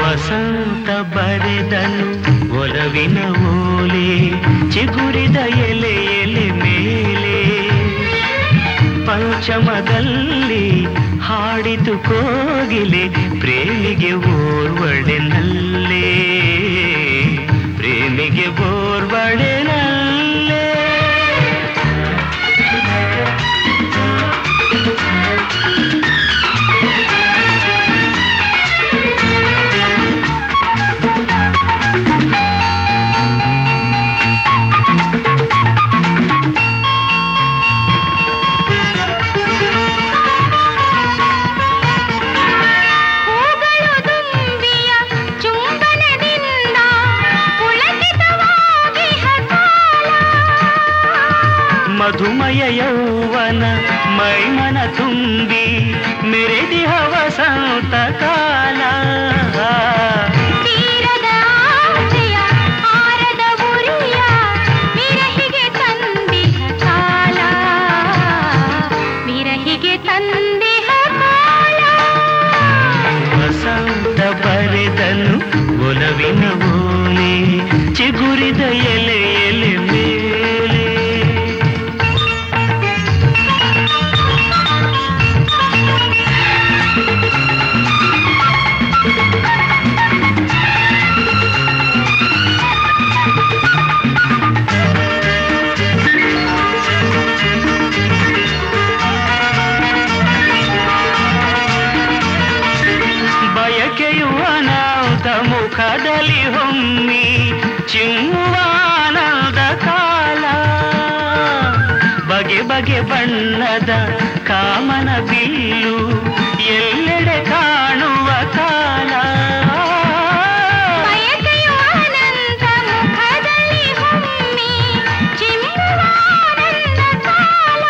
ವಸಂತ ಬರೆದನು ಒಲವಿನ ಓಲೆ, ಚಿಗುರಿದ ಎಲೆ ಎಲೆ ಮೇಲೆ ಪಂಚಮದಲ್ಲಿ ಹಾಡಿತು ಕೋಗಿಲೆ, ಪ್ರೇಮಿಗೆ ಓರ್ವಡೆನಲ್ಲೇ, ಪ್ರೇಮಿಗೆ ಓರ್ವಡೆನಲ್ಲೇ. ಮಧುಮಯ ಯೌವನ ಮೈಮನ ತುಂಬಿ ಮೆರೆದಿಹ ವಸಂತ ಕಾಲ, ತೀರದ ಆಸೆಯ ಆರದ ಉರಿಯ ವಿರಹಿಗೆ ತಂದಿಹ ಕಾಲ, ವಿರಹಿಗೆ ತಂದಿಹ ಕಾಲ. ವಸಂತ ಬರೆದನು ಒಲವಿನ ಓಲೆ, ಚಿಗುರಿದ ಎಲೆ ಎಲೆ ಮೇಲೆ ಬಯಕೆಯುವನಾದ ಮುಖದಲ್ಲಿ ಹೊಮ್ಮಿ ಚಿಮ್ಮುವಾನದ ಕಾಲ, ಬಗೆ ಬಗೆ ಬಣ್ಣದ ಕಾಮನ ಬಿಲ್ಲು ಎಲ್ಲೆಡೆ ಕಾಣುವ ಕಾಲ. ಬಯಕೆಯುವನಂತ ಮುಖದಲ್ಲಿ ಹೊಮ್ಮಿ ಚಿಮ್ಮುವಾನಂದ ಕಾಲ,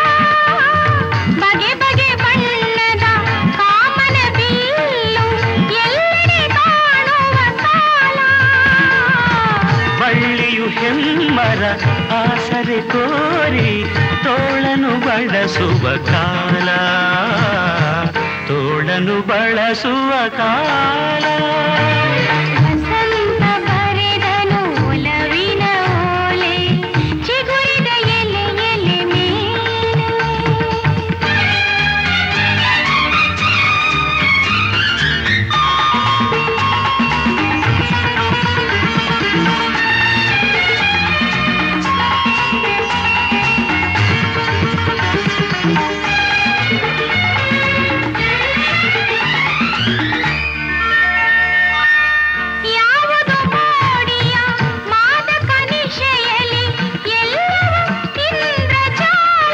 ಬಗೆ ಬಗೆ ಬಣ್ಣದ ಕಾಮನ ಬಿಲ್ಲು ಎಲ್ಲೆಡೆ ಕಾಣುವ ಕಾಲ. ಬಳ್ಳಿಯು ಹೆಮ್ಮರ ಆಸರೆ ಕೋರಿ ತೋಳನು ಬಳಸುವ ಕಾಲ, ತೋಳನು ಬಳಸುವ ಕಾಲ. ವಸಂತ ಬರೆದನು ಒಲವಿನ ಓಲೆ, ಚಿಗುರಿದ ಎಲೆ ಎಲೆ ಮೇಲೆ. ಯಾವುದು ಮೋಡಿಯ ಮಾದಕ ನಿಶೆಯಲಿ ಎಲ್ಲವೂ ಇಂದ್ರಜಾಲ,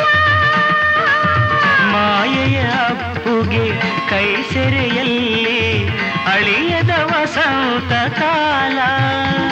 ಮಾಯೆಯ ಅಪ್ಪುಗೆ ಕೈ ಸೆರೆಯಲ್ಲಿ ಅಳಿಯದ ವಸಂತ ಕಾಲ.